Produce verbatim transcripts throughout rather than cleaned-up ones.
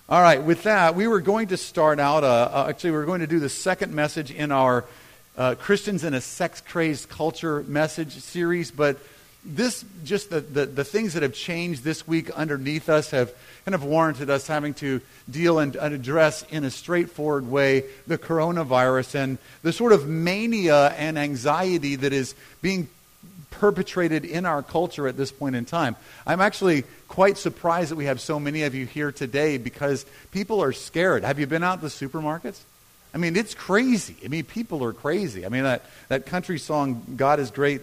All right, with that, we were going to start out, uh, uh, actually, we were going to do the second message in our uh, Christians in a Sex-Crazed Culture message series, but this, just the, the, the things that have changed this week underneath us have kind of warranted us having to deal and, and address in a straightforward way the coronavirus and the sort of mania and anxiety that is being perpetrated in our culture at this point in time. I'm actually quite surprised that we have so many of you here today because people are scared. Have you been out to the supermarkets? I mean, it's crazy. I mean, people are crazy. I mean, that, that country song, God is great,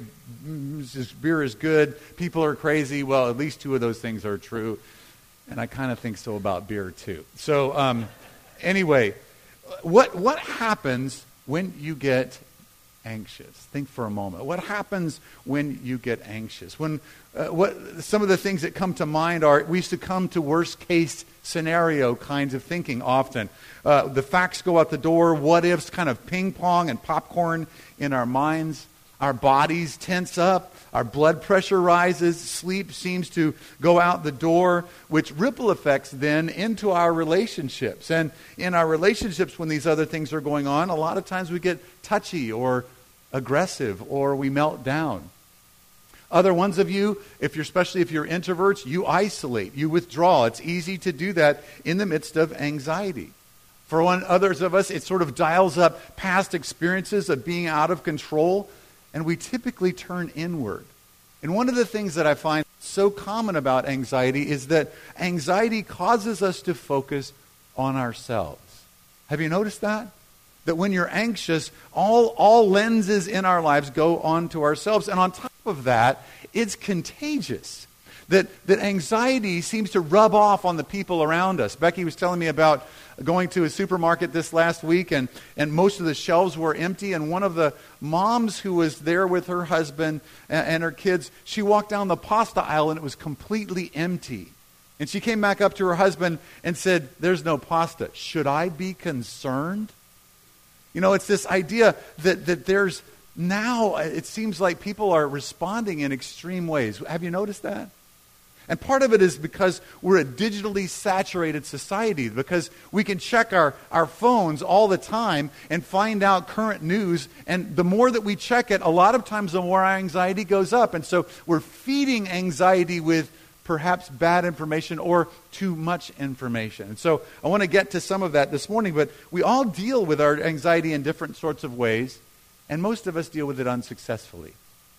beer is good, people are crazy. Well, at least two of those things are true. And I kind of think so about beer, too. So, um, anyway, what what happens when you get anxious? Think for a moment. What happens when you get anxious? When uh, what some of the things that come to mind are we succumb to worst case scenario kinds of thinking often. Uh, the facts go out the door. What ifs kind of ping pong and popcorn in our minds. Our bodies tense up. Our blood pressure rises. Sleep seems to go out the door, which ripple effects then into our relationships. And in our relationships, when these other things are going on, a lot of times we get touchy or aggressive or we melt down. Other ones of you, if you're especially if you're introverts, you isolate, you withdraw. It's easy to do that in the midst of anxiety. For one, others of us, it sort of dials up past experiences of being out of control, and we typically turn inward. And one of the things that I find so common about anxiety is that anxiety causes us to focus on ourselves. Have you noticed that? That when you're anxious, all, all lenses in our lives go on to ourselves. And on top of that, it's contagious. That, that anxiety seems to rub off on the people around us. Becky was telling me about going to a supermarket this last week, and, and most of the shelves were empty, and one of the moms who was there with her husband and, and her kids, she walked down the pasta aisle and it was completely empty. And she came back up to her husband and said, "There's no pasta. Should I be concerned?" You know, it's this idea that, that there's now, it seems like people are responding in extreme ways. Have you noticed that? And part of it is because we're a digitally saturated society, because we can check our, our phones all the time and find out current news. And the more that we check it, a lot of times the more our anxiety goes up. And so we're feeding anxiety with perhaps bad information or too much information. And so I want to get to some of that this morning, but we all deal with our anxiety in different sorts of ways, and most of us deal with it unsuccessfully.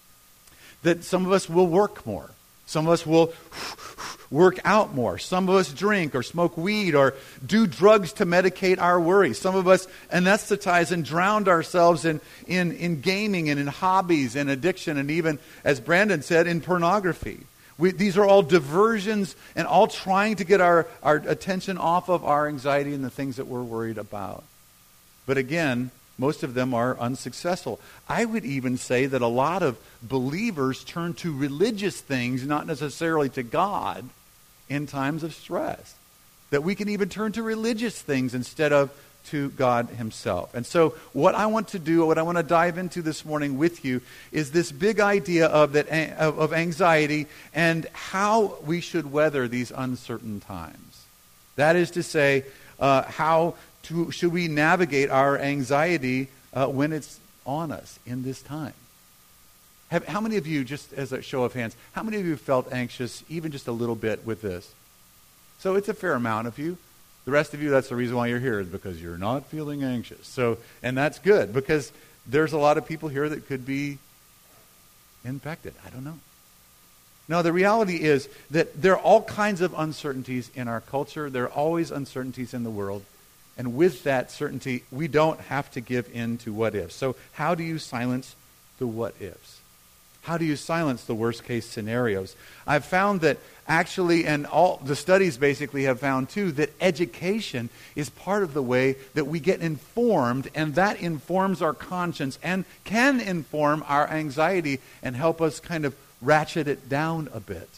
That some of us will work more. Some of us will work out more. Some of us drink or smoke weed or do drugs to medicate our worries. Some of us anesthetize and drown ourselves in, in, in gaming and in hobbies and addiction and even, as Brandon said, in pornography. We, these are all diversions and all trying to get our, our attention off of our anxiety and the things that we're worried about. But again, most of them are unsuccessful. I would even say that a lot of believers turn to religious things, not necessarily to God, in times of stress. That we can even turn to religious things instead of to God himself. And so what I want to do, what I want to dive into this morning with you, is this big idea of that of, of anxiety and how we should weather these uncertain times. That is to say, uh, how to, should we navigate our anxiety uh, when it's on us in this time? Have, how many of you, just as a show of hands, how many of you felt anxious even just a little bit with this? So it's a fair amount of you. The rest of you, that's the reason why you're here, is because you're not feeling anxious. So, and that's good, because there's a lot of people here that could be infected. I don't know. No, the reality is that there are all kinds of uncertainties in our culture. There are always uncertainties in the world. And with that certainty, we don't have to give in to what ifs. So how do you silence the what ifs? How do you silence the worst case scenarios? I've found that actually, and all the studies basically have found too, that education is part of the way that we get informed, and that informs our conscience and can inform our anxiety and help us kind of ratchet it down a bit.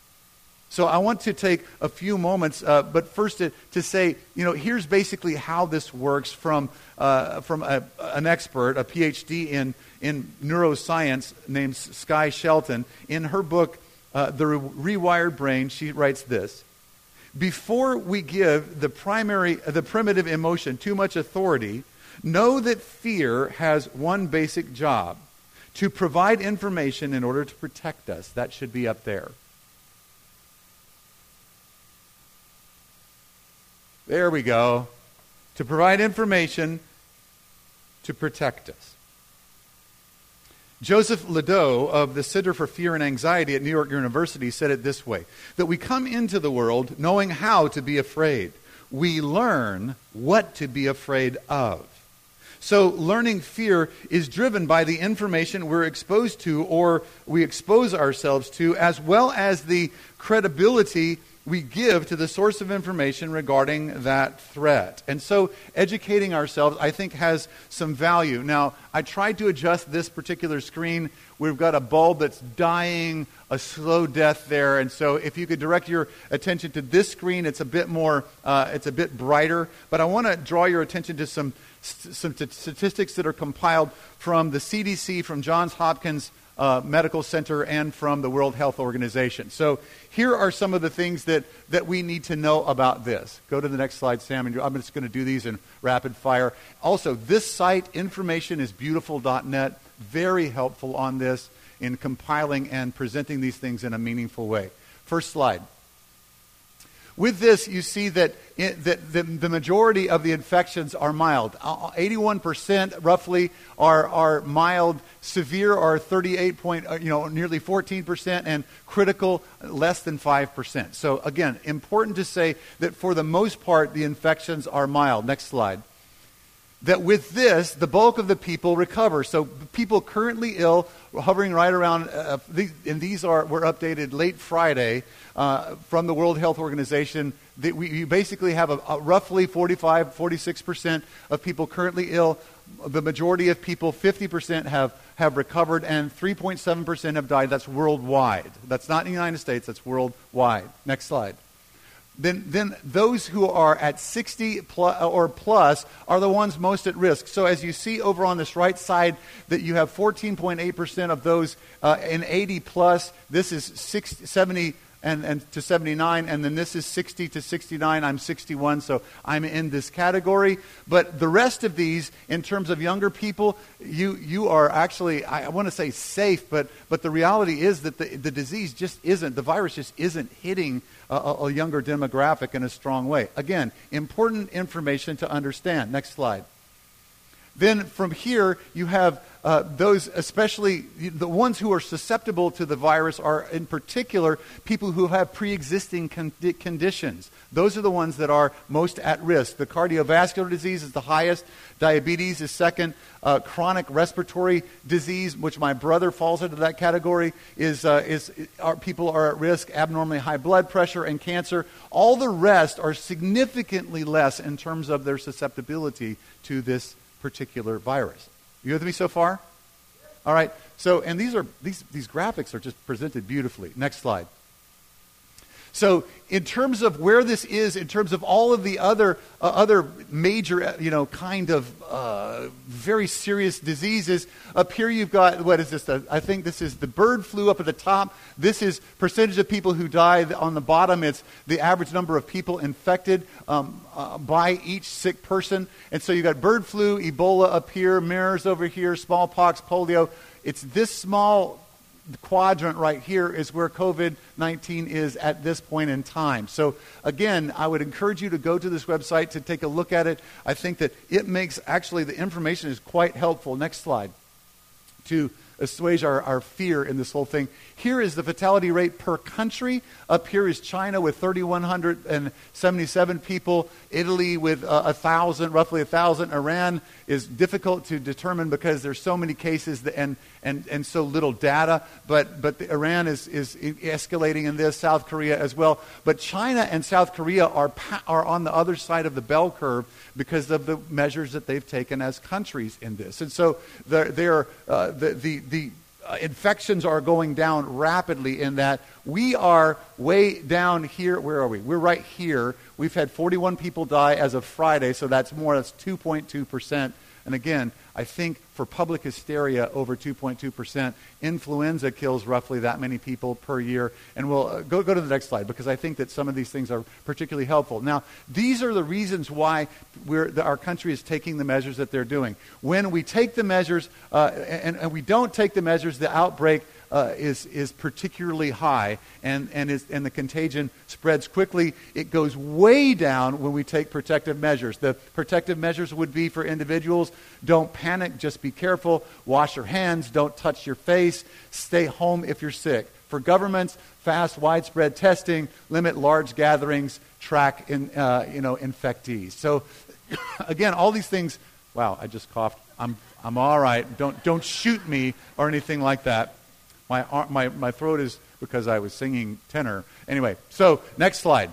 So I want to take a few moments, uh, but first to, to say, you know, here's basically how this works from uh, from a, an expert, a P H D in, in neuroscience named Skye Shelton. In her book, uh, The Rewired Brain, she writes this: before we give the primary, the primitive emotion too much authority, know that fear has one basic job: to provide information in order to protect us. That should be up there. There we go. To provide information to protect us. Joseph Ledoux of the Center for Fear and Anxiety at New York University said it this way: that we come into the world knowing how to be afraid. We learn what to be afraid of. So learning fear is driven by the information we're exposed to or we expose ourselves to, as well as the credibility we give to the source of information regarding that threat. And so educating ourselves, I think, has some value. Now, I tried to adjust this particular screen. We've got a bulb that's dying a slow death there. And so if you could direct your attention to this screen, it's a bit more, uh, it's a bit brighter. But I want to draw your attention to some, some t- statistics that are compiled from the C D C, from Johns Hopkins Uh, Medical Center, and from the World Health Organization. So here are some of the things that, that we need to know about this. Go to the next slide, Sam, and I'm just going to do these in rapid fire. Also, this site, information is beautiful dot net, very helpful on this in compiling and presenting these things in a meaningful way. First slide. With this, you see that, it, that the, the majority of the infections are mild. Uh, eighty-one percent roughly are, are mild. Severe are thirty-eight point, uh, you know, nearly fourteen percent, and critical less than five percent. So again, important to say that for the most part, the infections are mild. Next slide. That with this, the bulk of the people recover. So people currently ill, hovering right around, uh, these, and these are were updated late Friday uh, from the World Health Organization. That we you basically have a, a roughly forty-five, forty-six percent of people currently ill. The majority of people, fifty percent, have, have recovered, and three point seven percent have died. That's worldwide. That's not in the United States, that's worldwide. Next slide. Then, then those who are at sixty plus, or plus are the ones most at risk. So as you see over on this right side, that you have fourteen point eight percent of those uh, in eighty plus. This is sixty, seventy and, and to seventy-nine, and then this is sixty to sixty-nine. I'm sixty-one, so I'm in this category. But the rest of these, in terms of younger people, you you are actually, I want to say safe, but but the reality is that the, the disease just isn't, the virus just isn't hitting a, a younger demographic in a strong way. Again, important information to understand. Next slide. Then from here, you have uh, those, especially the ones who are susceptible to the virus are, in particular, people who have pre-existing con- conditions. Those are the ones that are most at risk. The cardiovascular disease is the highest. Diabetes is second. Uh, chronic respiratory disease, which my brother falls into that category, is uh, is are, people are at risk. Abnormally high blood pressure and cancer. All the rest are significantly less in terms of their susceptibility to this particular virus. You with me so far? All right. So, and these are these these graphics are just presented beautifully. Next slide. So, in terms of where this is, in terms of all of the other uh, other major, you know, kind of uh, very serious diseases, up here you've got, what is this? Uh, I think this is the bird flu up at the top. This is percentage of people who die. On the bottom, it's the average number of people infected um, uh, by each sick person. And so you've got bird flu, Ebola up here, MERS over here, smallpox, polio. It's this small quadrant right here is where covid nineteen is at this point in time. So again, I would encourage you to go to this website to take a look at it. I think that it makes, actually the information is quite helpful. Next slide. To assuage our, our fear in this whole thing. Here is the fatality rate per country. Up here is China with three thousand one hundred seventy-seven people. Italy with uh, one thousand, roughly one thousand. Iran is difficult to determine because there's so many cases that, and, and, and so little data. But, but the Iran is, is escalating in this, South Korea as well. But China and South Korea are, are on the other side of the bell curve because of the measures that they've taken as countries in this. And so they're, they're, uh, the, the, the uh, infections are going down rapidly in that we are way down here. Where are we? We're right here. We've had forty-one people die as of Friday, so that's more, that's two point two percent And again, I think for public hysteria, over two point two percent. Influenza kills roughly that many people per year. And we'll uh, go, go to the next slide, because I think that some of these things are particularly helpful. Now, these are the reasons why we're, the, our country is taking the measures that they're doing. When we take the measures uh, and, and we don't take the measures, the outbreak Uh, is is particularly high, and and is and the contagion spreads quickly. It goes way down when we take protective measures. The protective measures would be for individuals: don't panic, just be careful, wash your hands, don't touch your face, stay home if you're sick. For governments, fast, widespread testing, limit large gatherings, track in uh, you know infectees. So again, all these things. Wow, I just coughed. I'm I'm all right. Don't don't shoot me or anything like that. My, my my throat is because I was singing tenor. Anyway, so next slide.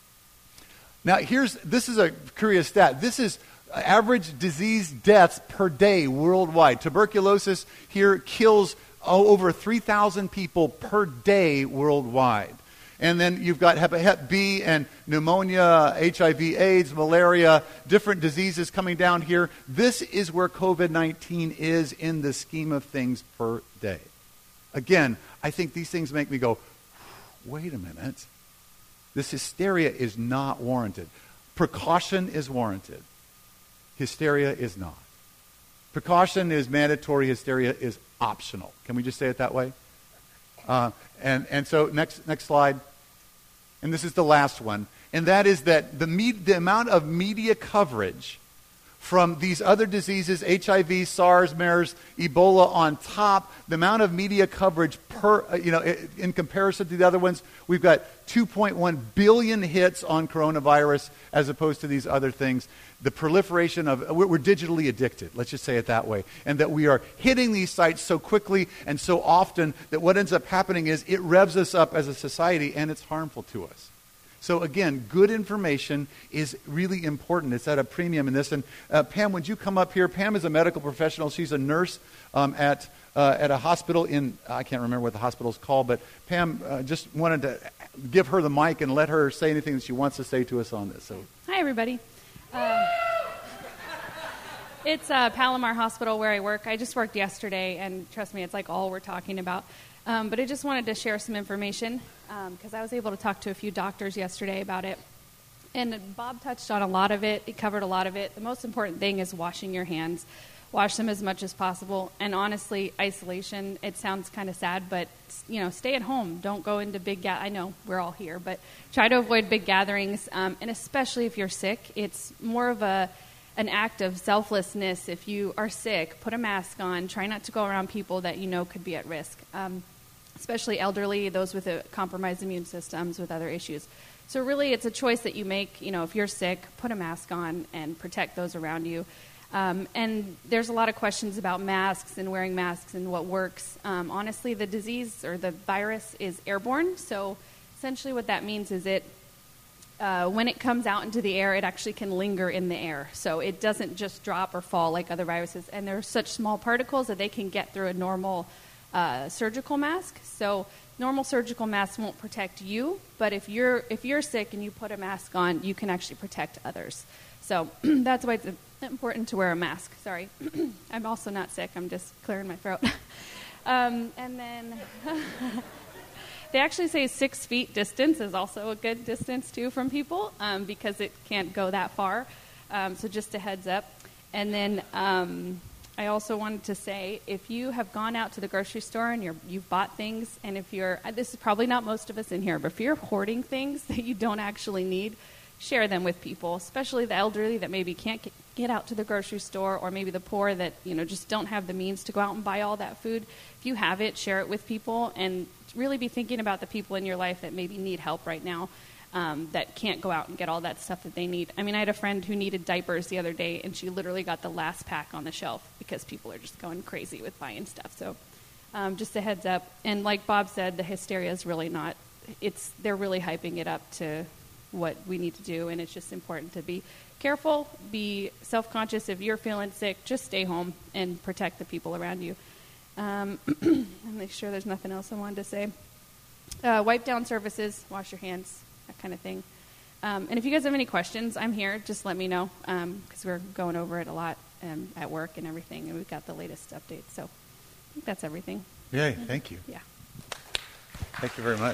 Now here's, this is a curious stat. This is average disease deaths per day worldwide. Tuberculosis here kills oh, over three thousand people per day worldwide. And then you've got hep, hep B and pneumonia, H I V, AIDS, malaria, different diseases coming down here. This is where covid nineteen is in the scheme of things per day. Again, I think these things make me go, wait a minute. This hysteria is not warranted. Precaution is warranted. Hysteria is not. Precaution is mandatory. Hysteria is optional. Can we just say it that way? Uh, and, and so next, next slide. And this is the last one. And that is that the, me- the amount of media coverage from these other diseases, H I V, SARS, MERS, Ebola on top, the amount of media coverage per, uh, you know, in comparison to the other ones, we've got two point one billion hits on coronavirus as opposed to these other things. The proliferation of, we're, we're digitally addicted, let's just say it that way, and that we are hitting these sites so quickly and so often that what ends up happening is it revs us up as a society, and it's harmful to us. So again, good information is really important. It's at a premium in this. And uh, Pam, would you come up here? Pam is a medical professional. She's a nurse um, at uh, at a hospital in, I can't remember what the hospital is called, but Pam uh, just wanted to give her the mic and let her say anything that she wants to say to us on this. So, hi, everybody. Um, it's uh, Palomar Hospital where I work. I just worked yesterday, and trust me, it's like all we're talking about. Um, but I just wanted to share some information because um, I was able to talk to a few doctors yesterday about it. And Bob touched on a lot of it. He covered a lot of it. The most important thing is washing your hands. Wash them as much as possible. And honestly, isolation, it sounds kind of sad, but, you know, stay at home. Don't go into big ga- I know we're all here, but try to avoid big gatherings. Um, and especially if you're sick, it's more of a an act of selflessness. If you are sick, put a mask on. Try not to go around people that you know could be at risk. Um, especially elderly, those with a compromised immune systems, with other issues. So really, it's a choice that you make. You know, if you're sick, put a mask on and protect those around you. Um, and there's a lot of questions about masks and wearing masks and what works. Um, honestly, the disease or the virus is airborne. So essentially what that means is it, uh, when it comes out into the air, it actually can linger in the air. So it doesn't just drop or fall like other viruses. And they're such small particles that they can get through a normal Uh, surgical mask. So normal surgical masks won't protect you, but if you're if you're sick and you put a mask on, you can actually protect others. So that's why it's important to wear a mask. Sorry, I'm also not sick. I'm just clearing my throat. um, and then they actually say six feet distance is also a good distance too from people um, because it can't go that far. Um, so just a heads up. And then Um, I also wanted to say, if you have gone out to the grocery store and you're, you've bought things, and if you're, this is probably not most of us in here, but if you're hoarding things that you don't actually need, share them with people, especially the elderly that maybe can't get, get out to the grocery store, or maybe the poor that, you know, just don't have the means to go out and buy all that food. If you have it, share it with people, and really be thinking about the people in your life that maybe need help right now. Um, that can't go out and get all that stuff that they need. I mean, I had a friend who needed diapers the other day, and she literally got the last pack on the shelf because people are just going crazy with buying stuff. So um, just a heads up. And like Bob said, the hysteria is really not, it's they're really hyping it up to what we need to do, and it's just important to be careful, be self-conscious. If you're feeling sick, just stay home and protect the people around you. Um, and make sure there's nothing else I wanted to say. Uh, wipe down surfaces, wash your hands, that kind of thing. Um, and if you guys have any questions, I'm here. Just let me know because um, we're going over it a lot. um, at work and everything, and we've got the latest updates. So I think that's everything. Yay, thank you. Yeah. Thank you very much.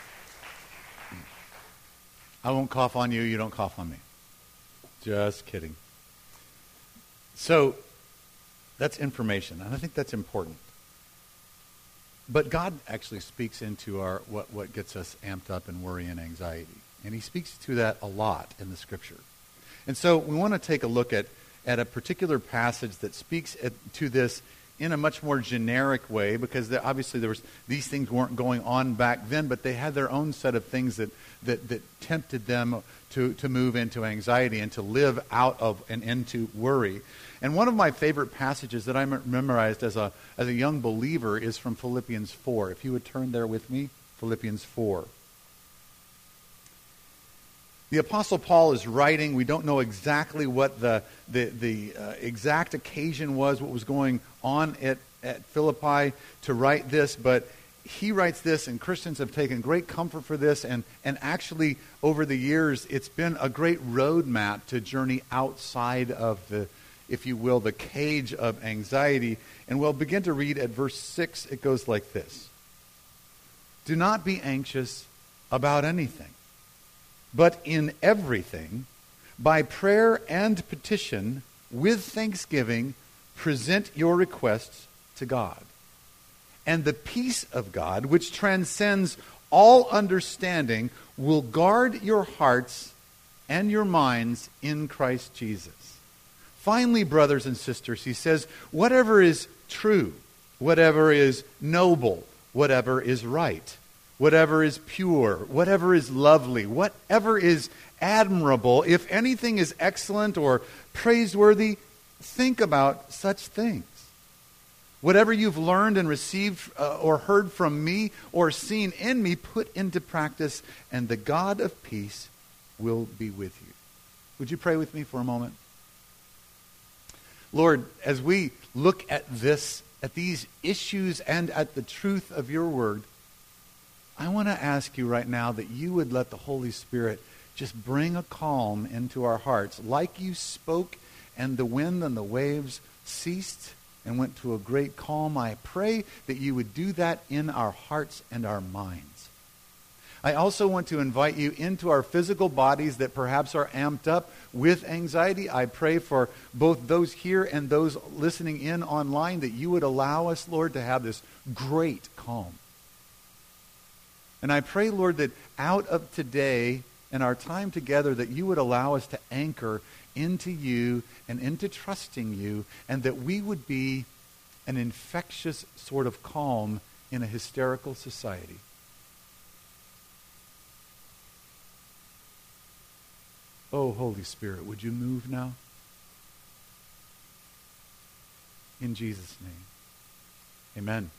I won't cough on you, you don't cough on me. Just kidding. So, that's information, and I think that's important. But God actually speaks into our what, what gets us amped up in worry and anxiety. And he speaks to that a lot in the Scripture. And so we want to take a look at, at a particular passage that speaks at, to this in a much more generic way, because there, obviously there was these things weren't going on back then, but they had their own set of things that, that, that tempted them to, to move into anxiety and to live out of and into worry. And one of my favorite passages that I memorized as a as a young believer is from Philippians four. If you would turn there with me, Philippians four. The Apostle Paul is writing. We don't know exactly what the the, the uh, exact occasion was, what was going on at, at Philippi to write this, but he writes this, and Christians have taken great comfort for this, and, and actually over the years it's been a great roadmap to journey outside of the, if you will, the cage of anxiety. And we'll begin to read at verse six. It goes like this. Do not be anxious about anything, but in everything, by prayer and petition, with thanksgiving, present your requests to God. And the peace of God, which transcends all understanding, will guard your hearts and your minds in Christ Jesus. Finally, brothers and sisters, he says, whatever is true, whatever is noble, whatever is right, whatever is pure, whatever is lovely, whatever is admirable, if anything is excellent or praiseworthy, think about such things. Whatever you've learned and received uh, or heard from me or seen in me, put into practice, and the God of peace will be with you. Would you pray with me for a moment? Lord, as we look at this, at these issues and at the truth of your word, I want to ask you right now that you would let the Holy Spirit just bring a calm into our hearts, like you spoke and the wind and the waves ceased and went to a great calm. I pray that you would do that in our hearts and our minds. I also want to invite you into our physical bodies that perhaps are amped up with anxiety. I pray for both those here and those listening in online that you would allow us, Lord, to have this great calm. And I pray, Lord, that out of today and our time together, that you would allow us to anchor into you and into trusting you, and that we would be an infectious sort of calm in a hysterical society. Oh, Holy Spirit, would you move now? In Jesus' name. Amen.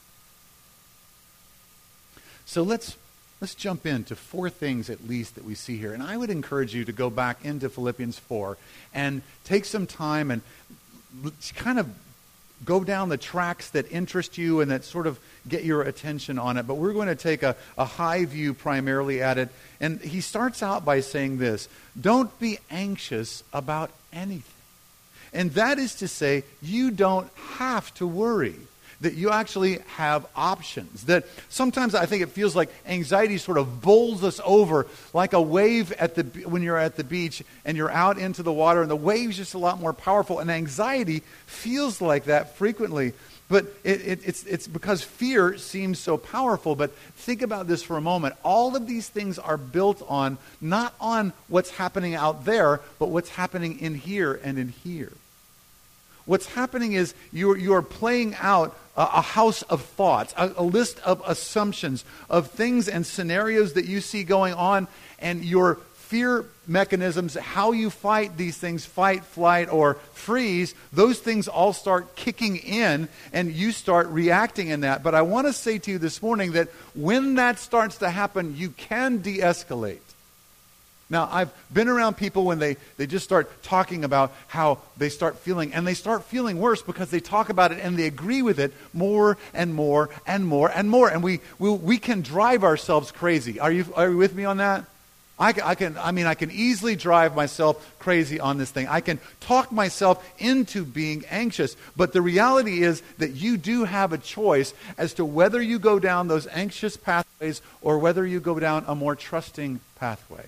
So let's Let's jump into four things at least that we see here. And I would encourage you to go back into Philippians four and take some time and kind of go down the tracks that interest you and that sort of get your attention on it. But we're going to take a, a high view primarily at it. And he starts out by saying this, don't be anxious about anything. And that is to say, you don't have to worry. That you actually have options. That sometimes I think it feels like anxiety sort of bowls us over like a wave at the when you're at the beach and you're out into the water and the wave's just a lot more powerful. And anxiety feels like that frequently. But it, it, it's, it's because fear seems so powerful. But think about this for a moment. All of these things are built on, not on what's happening out there, but what's happening in here and in here. What's happening is you're, you're playing out a, a house of thoughts, a, a list of assumptions, of things and scenarios that you see going on, and your fear mechanisms, how you fight these things, fight, flight, or freeze, those things all start kicking in, and you start reacting in that. But I want to say to you this morning that when that starts to happen, you can de-escalate. Now, I've been around people when they, they just start talking about how they start feeling, and they start feeling worse because they talk about it and they agree with it more and more and more and more. And we we, we can drive ourselves crazy. Are you, are you with me on that? I can, I can, I mean, I can easily drive myself crazy on this thing. I can talk myself into being anxious. But the reality is that you do have a choice as to whether you go down those anxious pathways or whether you go down a more trusting pathway.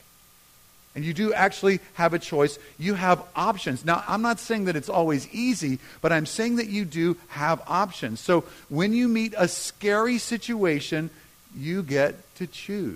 And you do actually have a choice. You have options. Now, I'm not saying that it's always easy, but I'm saying that you do have options. So when you meet a scary situation, you get to choose.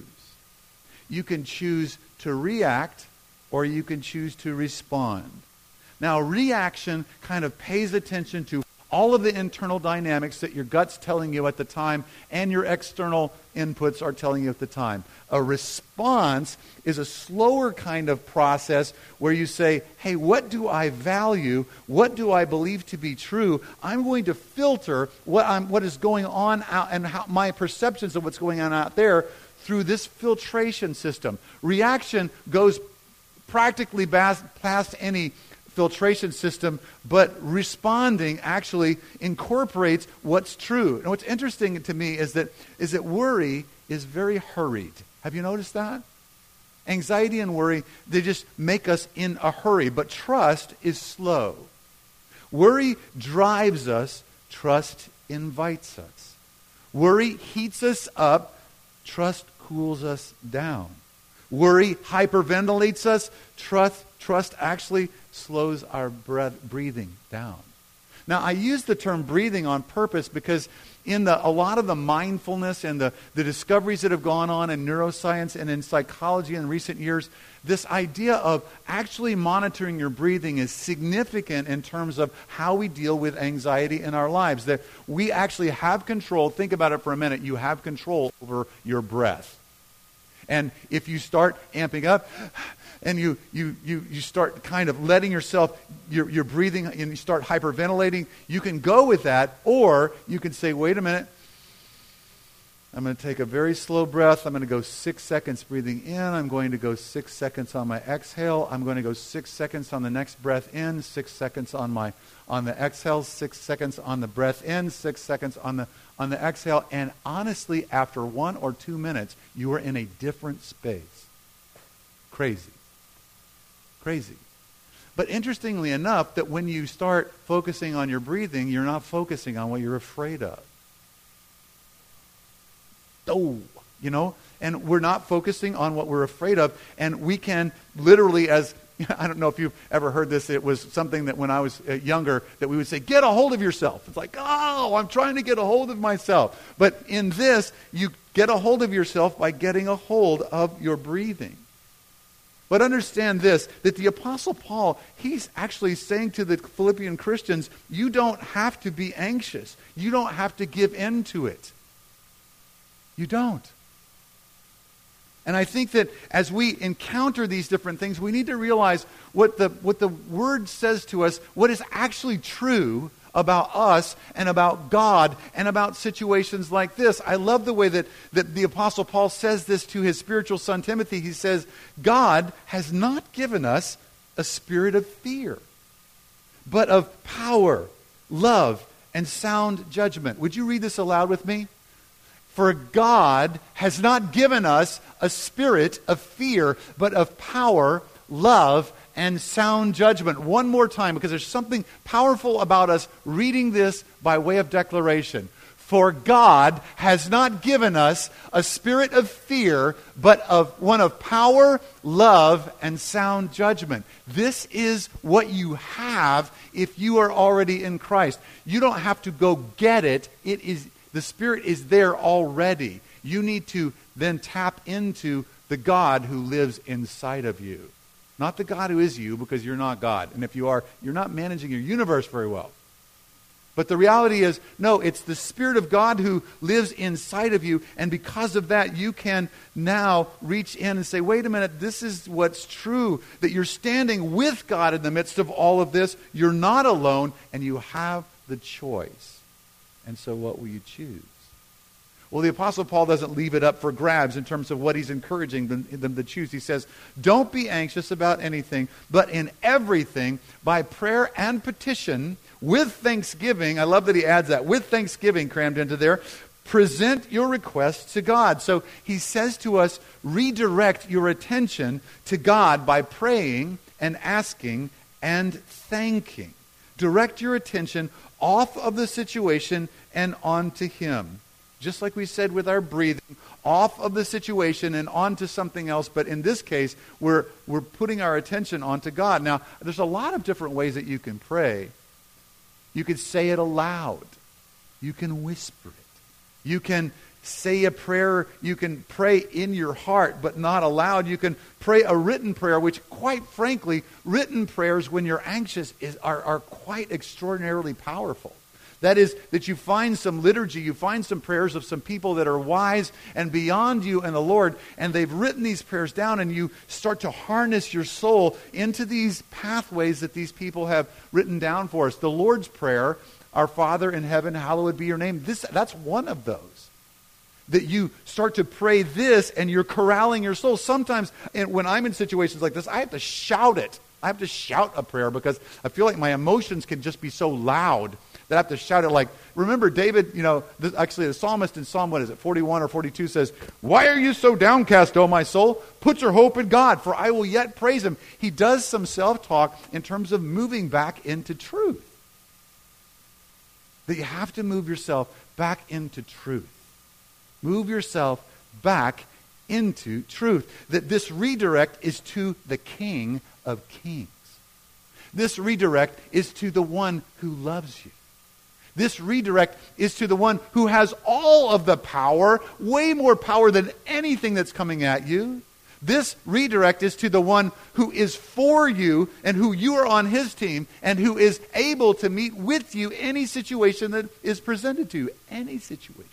You can choose to react or you can choose to respond. Now, reaction kind of pays attention to all of the internal dynamics that your gut's telling you at the time and your external inputs are telling you at the time. A response is a slower kind of process where you say, hey, what do I value? What do I believe to be true? I'm going to filter what I'm, what is going on out and how my perceptions of what's going on out there through this filtration system. Reaction goes practically past, past any filtration system, but responding actually incorporates what's true. And what's interesting to me is that is that worry is very hurried. Have you noticed that? Anxiety and worry, they just make us in a hurry, but trust is slow. Worry drives us, trust invites us. Worry heats us up, trust cools us down. Worry hyperventilates us, trust Trust actually slows our breath, breathing down. Now, I use the term breathing on purpose because in the, a lot of the mindfulness and the, the discoveries that have gone on in neuroscience and in psychology in recent years, this idea of actually monitoring your breathing is significant in terms of how we deal with anxiety in our lives. That we actually have control. Think about it for a minute. You have control over your breath. And if you start amping up, and you you you you start kind of letting yourself, you're, you're breathing, and you start hyperventilating, you can go with that, or you can say, wait a minute, I'm going to take a very slow breath. I'm going to go six seconds breathing in. I'm going to go six seconds on my exhale. I'm going to go six seconds on the next breath in, six seconds on my on the exhale, six seconds on the breath in, six seconds on the on the exhale. And honestly, after one or two minutes, you are in a different space. Crazy. Crazy. But interestingly enough, that when you start focusing on your breathing, you're not focusing on what you're afraid of. Oh, you know, and we're not focusing on what we're afraid of. And we can literally, as I don't know if you've ever heard this, it was something that when I was younger that we would say, get a hold of yourself. It's like, oh, I'm trying to get a hold of myself. But in this, you get a hold of yourself by getting a hold of your breathing. But understand this, that the Apostle Paul, he's actually saying to the Philippian Christians, you don't have to be anxious. You don't have to give in to it. You don't. And I think that as we encounter these different things, we need to realize what the what the Word says to us, what is actually true about us and about God and about situations like this. I love the way that, that the Apostle Paul says this to his spiritual son Timothy. He says, God has not given us a spirit of fear, but of power, love, and sound judgment. Would you read this aloud with me? For God has not given us a spirit of fear, but of power, love, and sound judgment. One more time, because there's something powerful about us reading this by way of declaration. For God has not given us a spirit of fear, but of one of power, love, and sound judgment. This is what you have if you are already in Christ. You don't have to go get it. It is the Spirit is there already. You need to then tap into the God who lives inside of you. Not the God who is you, because you're not God. And if you are, you're not managing your universe very well. But the reality is, no, it's the Spirit of God who lives inside of you. And because of that, you can now reach in and say, wait a minute, this is what's true. That you're standing with God in the midst of all of this. You're not alone, and you have the choice. And so what will you choose? Well, the Apostle Paul doesn't leave it up for grabs in terms of what he's encouraging them, them to choose. He says, don't be anxious about anything, but in everything, by prayer and petition, with thanksgiving. I love that he adds that, with thanksgiving crammed into there. Present your requests to God. So he says to us, redirect your attention to God by praying and asking and thanking. Direct your attention off of the situation and onto him. Just like we said with our breathing, off of the situation and onto something else. But in this case, we're, we're putting our attention onto God. Now, there's a lot of different ways that you can pray. You could say it aloud. You can whisper it. You can say a prayer. You can pray in your heart, but not aloud. You can pray a written prayer, which, quite frankly, written prayers when you're anxious is, are, are quite extraordinarily powerful. That is, that you find some liturgy, you find some prayers of some people that are wise and beyond you and the Lord, and they've written these prayers down, and you start to harness your soul into these pathways that these people have written down for us. The Lord's Prayer, our Father in heaven, hallowed be your name. This, that's one of those. That you start to pray this, and you're corralling your soul. Sometimes, and when I'm in situations like this, I have to shout it. I have to shout a prayer because I feel like my emotions can just be so loud that I have to shout it. Like, remember David, you know, this, actually the psalmist in Psalm, what is it, forty-one or forty-two says, "Why are you so downcast, O my soul? Put your hope in God, for I will yet praise him." He does some self-talk in terms of moving back into truth. That you have to move yourself back into truth. Move yourself back into truth. That this redirect is to the King of Kings. This redirect is to the one who loves you. This redirect is to the one who has all of the power, way more power than anything that's coming at you. This redirect is to the one who is for you and who you are on his team and who is able to meet with you any situation that is presented to you. Any situation.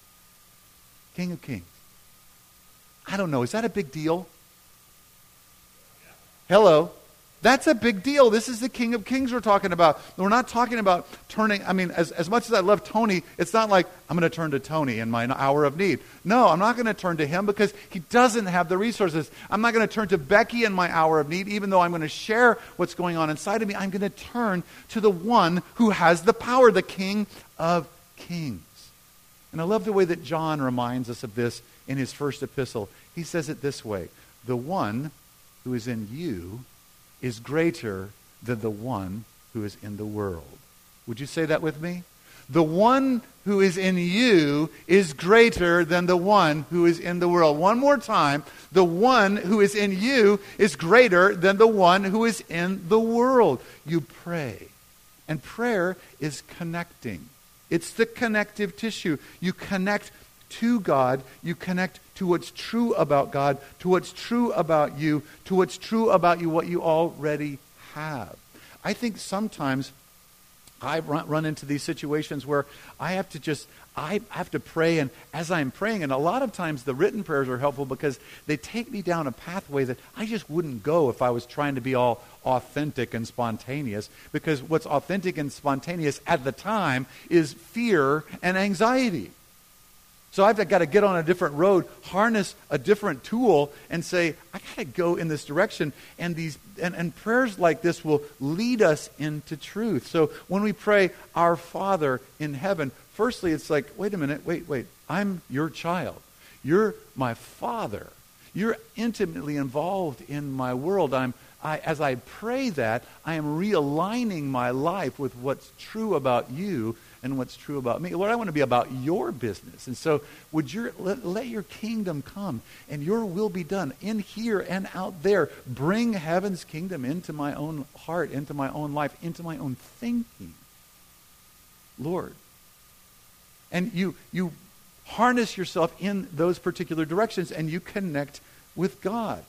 King of Kings. I don't know. Is that a big deal? Hello. That's a big deal. This is the King of Kings we're talking about. We're not talking about turning, I mean, as, as much as I love Tony, it's not like I'm going to turn to Tony in my hour of need. No, I'm not going to turn to him because he doesn't have the resources. I'm not going to turn to Becky in my hour of need, even though I'm going to share what's going on inside of me. I'm going to turn to the one who has the power, the King of Kings. And I love the way that John reminds us of this in his first epistle. He says it this way: the one who is in you is greater than the one who is in the world. Would you say that with me? The one who is in you is greater than the one who is in the world. One more time. The one who is in you is greater than the one who is in the world. You pray. And prayer is connecting. It's the connective tissue. You connect to God. You connect to what's true about God, to what's true about you, to what's true about you, what you already have. I think sometimes I run, run into these situations where I have to just, I have to pray, and as I'm praying, and a lot of times the written prayers are helpful because they take me down a pathway that I just wouldn't go if I was trying to be all authentic and spontaneous, because what's authentic and spontaneous at the time is fear and anxiety. So I've got to get on a different road, harness a different tool, and say, I got to go in this direction. And these and, and prayers like this will lead us into truth. So when we pray, Our Father in heaven, firstly it's like, wait a minute, wait, wait. I'm your child. You're my Father. You're intimately involved in my world. I'm I, as I pray that, I am realigning my life with what's true about you and what's true about me. Lord, I want to be about your business. And so would your let, let your kingdom come and your will be done in here and out there. Bring heaven's kingdom into my own heart, into my own life, into my own thinking. Lord. And you you harness yourself in those particular directions and you connect with God.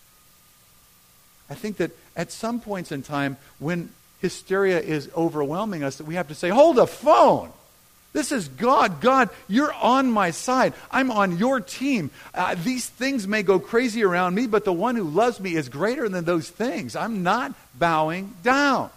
I think that at some points in time when hysteria is overwhelming us, that we have to say, hold the phone. This is God. God, you're on my side. I'm on your team. Uh, these things may go crazy around me, but the one who loves me is greater than those things. I'm not bowing down.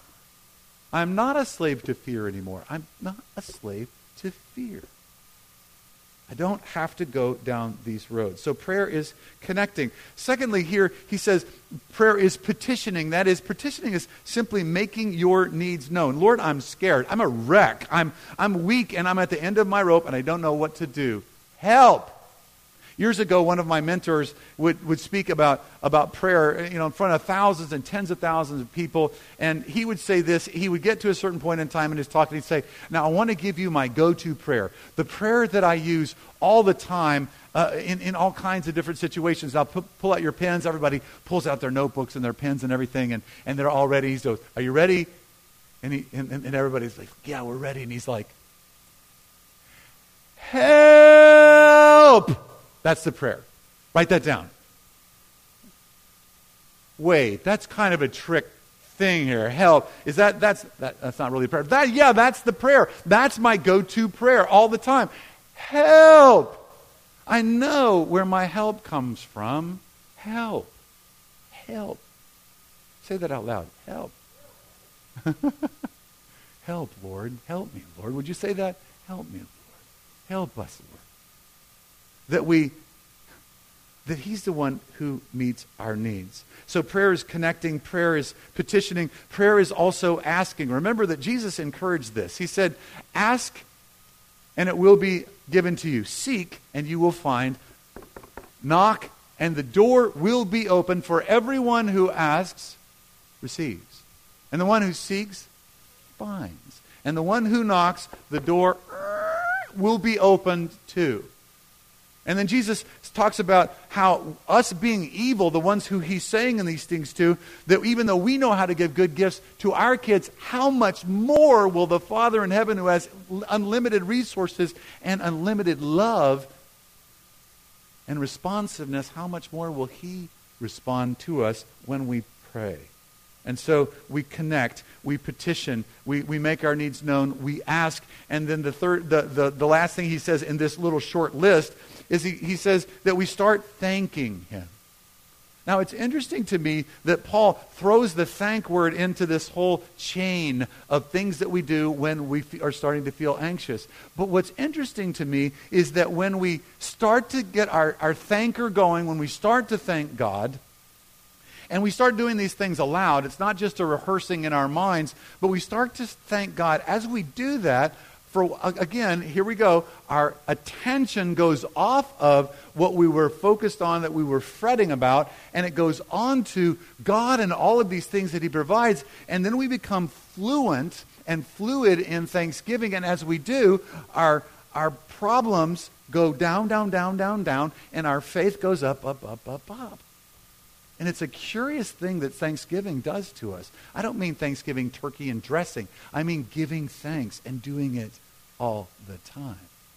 I'm not a slave to fear anymore. I'm not a slave to fear. I don't have to go down these roads. So prayer is connecting. Secondly, here he says prayer is petitioning. That is, petitioning is simply making your needs known. Lord, I'm scared. I'm a wreck. I'm, I'm weak and I'm at the end of my rope and I don't know what to do. Help! Years ago, one of my mentors would, would speak about, about prayer, you know, in front of thousands and tens of thousands of people. And he would say this. He would get to a certain point in time in his talk and he'd say, now I want to give you my go-to prayer. The prayer that I use all the time uh, in, in all kinds of different situations. I'll pu- pull out your pens. Everybody pulls out their notebooks and their pens and everything. And, and they're all ready. He goes, are you ready? And, he, and, and everybody's like, yeah, we're ready. And he's like, help! That's the prayer. Write that down. Wait, that's kind of a trick thing here. Help. Is that, that's, that, that's not really a prayer. That, yeah, that's the prayer. That's my go-to prayer all the time. Help. I know where my help comes from. Help. Help. Say that out loud. Help. Help, Lord. Help me, Lord. Would you say that? Help me, Lord. Help us, Lord. That we, that he's the one who meets our needs. So prayer is connecting, prayer is petitioning, prayer is also asking. Remember that Jesus encouraged this. He said, ask and it will be given to you. Seek and you will find. Knock and the door will be open. For everyone who asks, receives. And the one who seeks, finds. And the one who knocks, the door will be opened to. And then Jesus talks about how us being evil, the ones who he's saying in these things to, that even though we know how to give good gifts to our kids, how much more will the Father in heaven who has unlimited resources and unlimited love and responsiveness, how much more will he respond to us when we pray? And so we connect, we petition, we, we make our needs known, we ask, and then the third, the, the, the last thing he says in this little short list is he, he says that we start thanking him. Now it's interesting to me that Paul throws the thank word into this whole chain of things that we do when we f- are starting to feel anxious. But what's interesting to me is that when we start to get our, our thanker going, when we start to thank God, and we start doing these things aloud, it's not just a rehearsing in our minds, but we start to thank God. As we do that, for again, here we go, our attention goes off of what we were focused on, that we were fretting about, and it goes on to God and all of these things that he provides, and then we become fluent and fluid in thanksgiving, and as we do, our, our problems go down, down, down, down, down, and our faith goes up, up, up, up, up. And it's a curious thing that Thanksgiving does to us. I don't mean Thanksgiving turkey and dressing. I mean giving thanks and doing it all the time.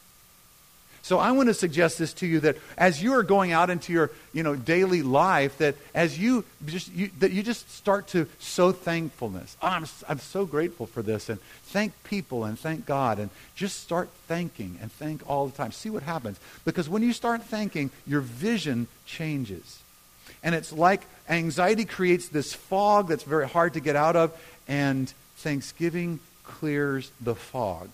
So I want to suggest this to you, that as you are going out into your, you know, daily life, that as you just you, that you just start to sow thankfulness. Oh, I'm I'm so grateful for this, and thank people and thank God, and just start thanking and thank all the time. See what happens, because when you start thanking, your vision changes. And it's like anxiety creates this fog that's very hard to get out of, and thanksgiving clears the fog.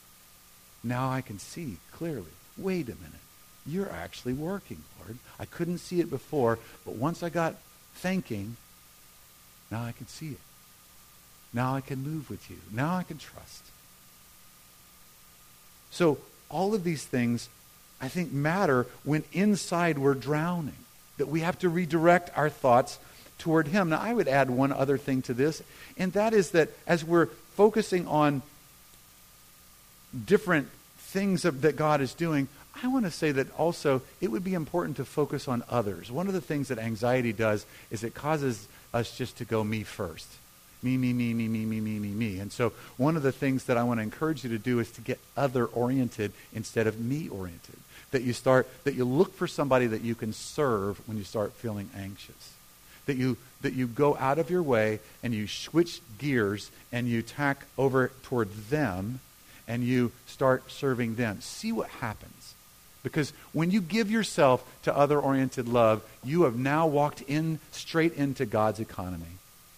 Now I can see clearly. Wait a minute. You're actually working, Lord. I couldn't see it before, but once I got thanking, now I can see it. Now I can move with you. Now I can trust. So all of these things, I think, matter when inside we're drowning. That we have to redirect our thoughts toward him. Now, I would add one other thing to this, and that is that as we're focusing on different things of, that God is doing, I want to say that also it would be important to focus on others. One of the things that anxiety does is it causes us just to go me first. Me, me, me, me, me, me, me, me, me. And so one of the things that I want to encourage you to do is to get other-oriented instead of me-oriented. That you start, that you look for somebody that you can serve when you start feeling anxious. That you that you go out of your way and you switch gears and you tack over toward them and you start serving them. See what happens. Because when you give yourself to other-oriented love, you have now walked in straight into God's economy.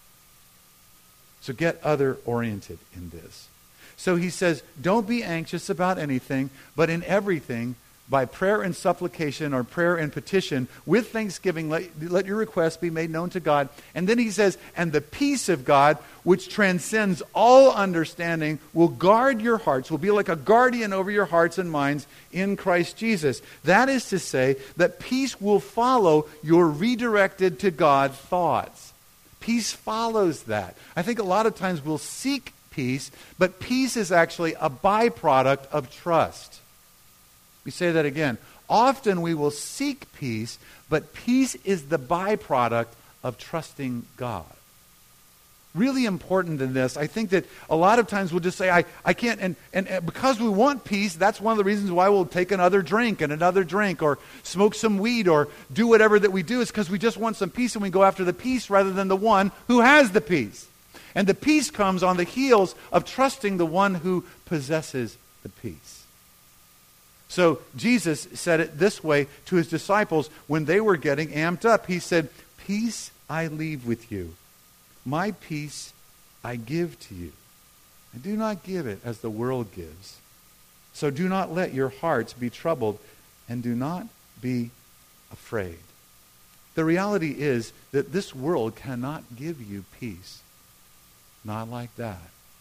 So get other-oriented in this. So he says, don't be anxious about anything, but in everything, by prayer and supplication or prayer and petition with thanksgiving, let, let your requests be made known to God. And then he says, and the peace of God, which transcends all understanding, will guard your hearts, will be like a guardian over your hearts and minds in Christ Jesus. That is to say that peace will follow your redirected to God thoughts. Peace follows that. I think a lot of times we'll seek peace, but peace is actually a byproduct of trust. We say that again. Often we will seek peace, but peace is the byproduct of trusting God. Really important in this. I think that a lot of times we'll just say, I, I can't, and, and, and because we want peace, that's one of the reasons why we'll take another drink and another drink or smoke some weed or do whatever that we do is because we just want some peace and we go after the peace rather than the one who has the peace. And the peace comes on the heels of trusting the one who possesses the peace. So Jesus said it this way to his disciples when they were getting amped up. He said, peace I leave with you. My peace I give to you. I do not give it as the world gives. So do not let your hearts be troubled and do not be afraid. The reality is that this world cannot give you peace. Not like that.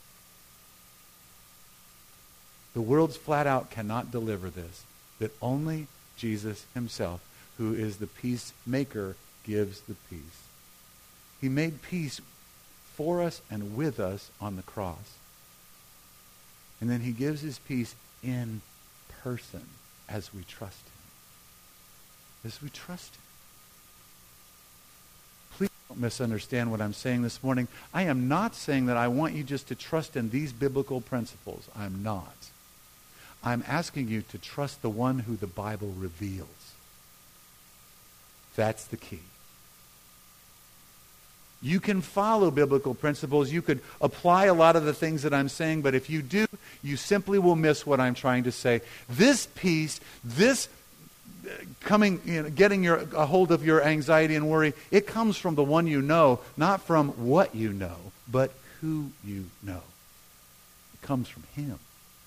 The world's flat out cannot deliver this. That only Jesus himself, who is the peacemaker, gives the peace. He made peace for us and with us on the cross. And then he gives his peace in person as we trust him. As we trust him. Please don't misunderstand what I'm saying this morning. I am not saying that I want you just to trust in these biblical principles. I'm not. I'm asking you to trust the one who the Bible reveals. That's the key. You can follow biblical principles. You could apply a lot of the things that I'm saying, but if you do, you simply will miss what I'm trying to say. This peace, this coming, you know, getting your, a hold of your anxiety and worry, it comes from the one you know, not from what you know, but who you know. It comes from him.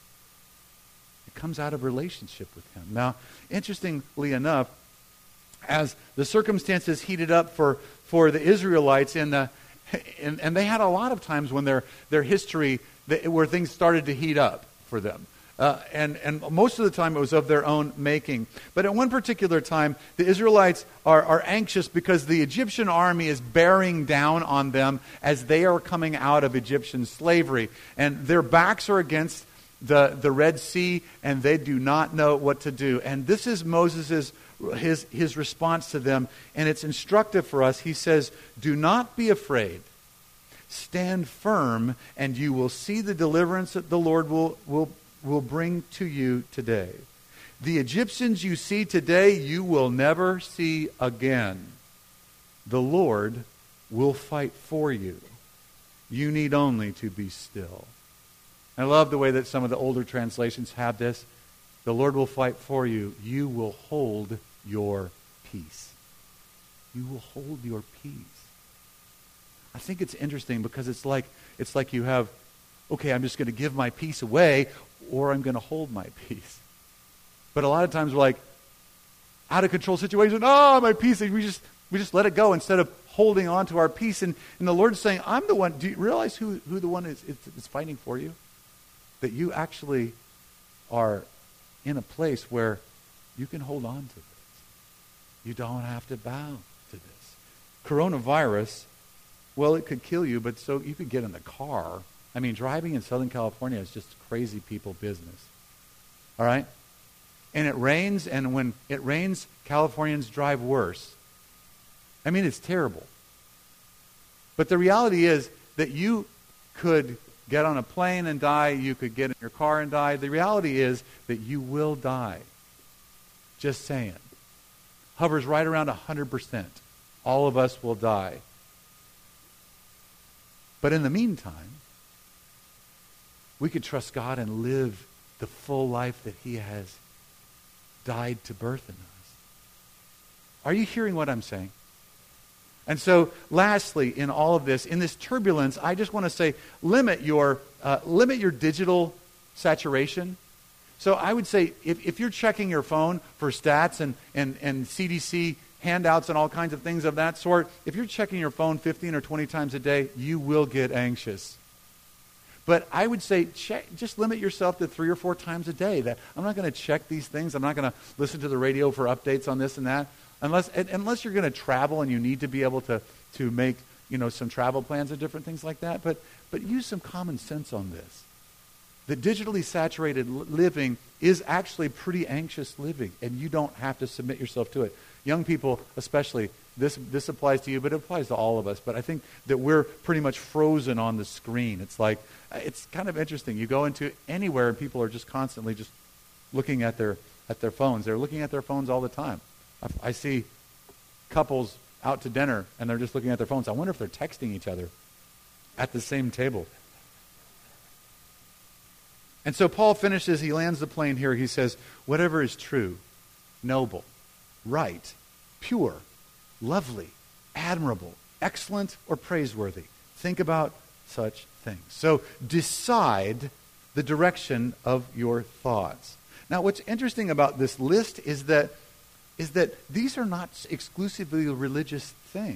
It comes out of relationship with him. Now, interestingly enough, as the circumstances heated up for, for the Israelites, in the, and, and they had a lot of times when their, their history, where things started to heat up for them. Uh, and, and most of the time it was of their own making. But at one particular time, the Israelites are, are anxious because the Egyptian army is bearing down on them as they are coming out of Egyptian slavery. And their backs are against the, the Red Sea, and they do not know what to do. And this is Moses' his, his response to them, and it's instructive for us. He says, do not be afraid. Stand firm, and you will see the deliverance that the Lord will, will, will bring to you today. The Egyptians you see today, you will never see again. The Lord will fight for you. You need only to be still. I love the way that some of the older translations have this. The Lord will fight for you. You will hold your peace. You will hold your peace. I think it's interesting because it's like it's like you have, okay, I'm just going to give my peace away, or I'm going to hold my peace. But a lot of times we're like, out of control situation, oh, my peace, and we just we just let it go instead of holding on to our peace. And, and the Lord's saying, I'm the one. Do you realize who, who the one is, is, is fighting for you? That you actually are in a place where you can hold on to this. You don't have to bow to this. Coronavirus, well, it could kill you, but so you could get in the car. I mean, driving in Southern California is just crazy people business. All right? And it rains, and when it rains, Californians drive worse. I mean, it's terrible. But the reality is that you could get on a plane and die. You could get in your car and die. The reality is that you will die. Just saying. Hovers right around one hundred percent. All of us will die. But in the meantime, we could trust God and live the full life that he has died to birth in us. Are you hearing what I'm saying? And so, lastly, in all of this, in this turbulence, I just want to say, limit your uh, limit your digital saturation. So I would say if, if you're checking your phone for stats and, and, and C D C handouts and all kinds of things of that sort, if you're checking your phone fifteen or twenty times a day, you will get anxious. But I would say check, just limit yourself to three or four times a day. That I'm not going to check these things. I'm not going to listen to the radio for updates on this and that. Unless unless you're going to travel and you need to be able to, to make, you know, some travel plans and different things like that. But but use some common sense on this. The digitally saturated living is actually pretty anxious living, and you don't have to submit yourself to it. Young people especially, this this applies to you, but it applies to all of us. But I think that we're pretty much frozen on the screen. It's like, it's kind of interesting. You go into anywhere and people are just constantly just looking at their at their phones. They're looking at their phones all the time. I, I see couples out to dinner and they're just looking at their phones. I wonder if they're texting each other at the same table. And so Paul finishes, he lands the plane here. He says, whatever is true, noble, right, pure, lovely, admirable, excellent, or praiseworthy. Think about such things. So decide the direction of your thoughts. Now, what's interesting about this list is that is that these are not exclusively religious things.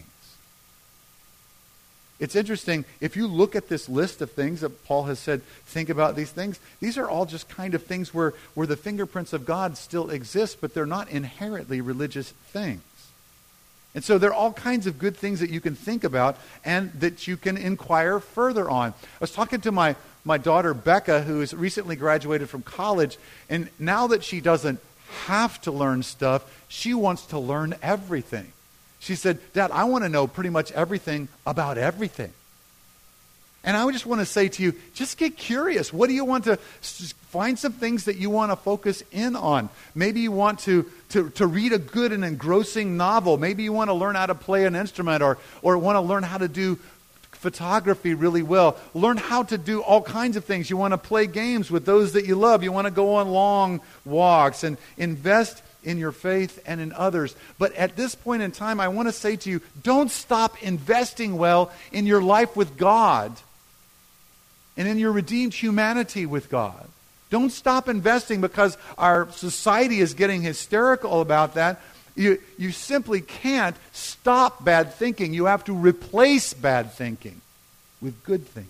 It's interesting, if you look at this list of things that Paul has said, think about these things, these are all just kind of things where, where the fingerprints of God still exist, but they're not inherently religious things. And so there are all kinds of good things that you can think about and that you can inquire further on. I was talking to my, my daughter, Becca, who has recently graduated from college, and now that she doesn't have to learn stuff, she wants to learn everything. She said, Dad, I want to know pretty much everything about everything. And I just want to say to you, just get curious. What do you want to, find some things that you want to focus in on. Maybe you want to, to, to read a good and engrossing novel. Maybe you want to learn how to play an instrument or, or want to learn how to do photography really well. Learn how to do all kinds of things. You want to play games with those that you love. You want to go on long walks and invest in your faith and in others. But at this point in time, I want to say to you, don't stop investing well in your life with God and in your redeemed humanity with God. Don't stop investing because our society is getting hysterical about that. You, you simply can't stop bad thinking. You have to replace bad thinking with good thinking.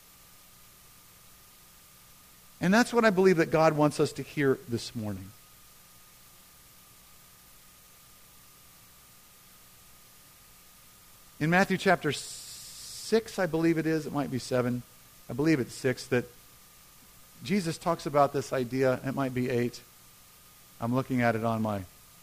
And that's what I believe that God wants us to hear this morning. In Matthew chapter six, I believe it is, it might be seven, I believe it's six, that Jesus talks about this idea, it might be eight. I'm looking at it on my...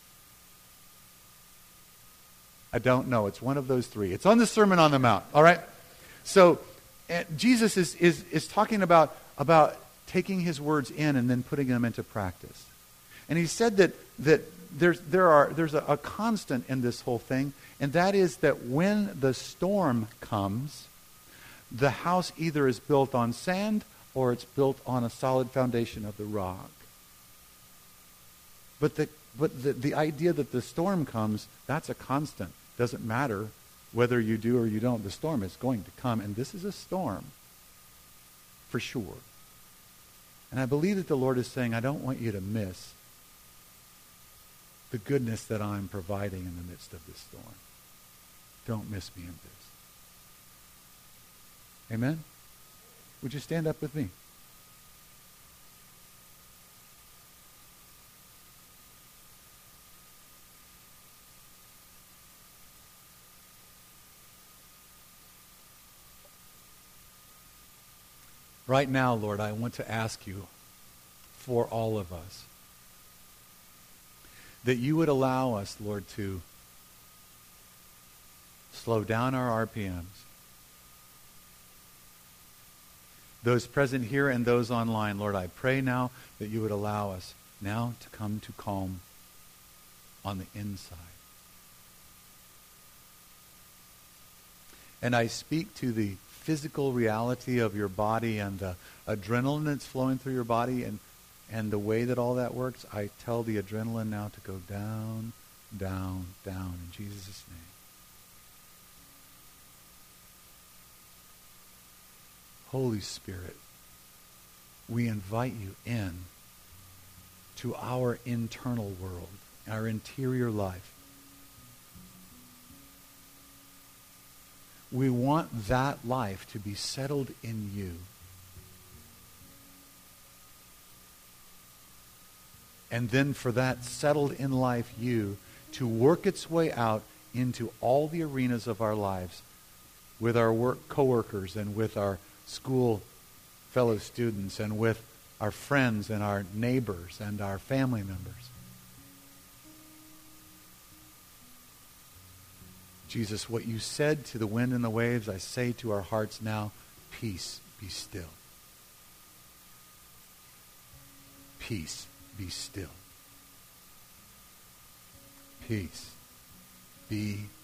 I don't know. It's one of those three. It's on the Sermon on the Mount, all right? So uh, Jesus is, is, is talking about, about taking his words in and then putting them into practice. And he said that, that there's, there are, there's a, a constant in this whole thing, and that is that when the storm comes, the house either is built on sand or it's built on a solid foundation of the rock. But the but the, the idea that the storm comes, that's a constant. Doesn't matter whether you do or you don't. The storm is going to come, and this is a storm for sure. And I believe that the Lord is saying, I don't want you to miss the goodness that I'm providing in the midst of this storm. Don't miss me in this. Amen? Would you stand up with me? Right now, Lord, I want to ask you for all of us that you would allow us, Lord, to slow down our R P Ms. Those present here and those online, Lord, I pray now that you would allow us now to come to calm on the inside. And I speak to the physical reality of your body and the adrenaline that's flowing through your body and, and the way that all that works. I tell the adrenaline now to go down, down, down in Jesus' name. Holy Spirit, we invite you in to our internal world, our interior life. We want that life to be settled in you. And then for that settled in life you to work its way out into all the arenas of our lives with our work coworkers and with our school fellow students and with our friends and our neighbors and our family members. Jesus, what you said to the wind and the waves, I say to our hearts now, peace, be still. Peace, be still. Peace, be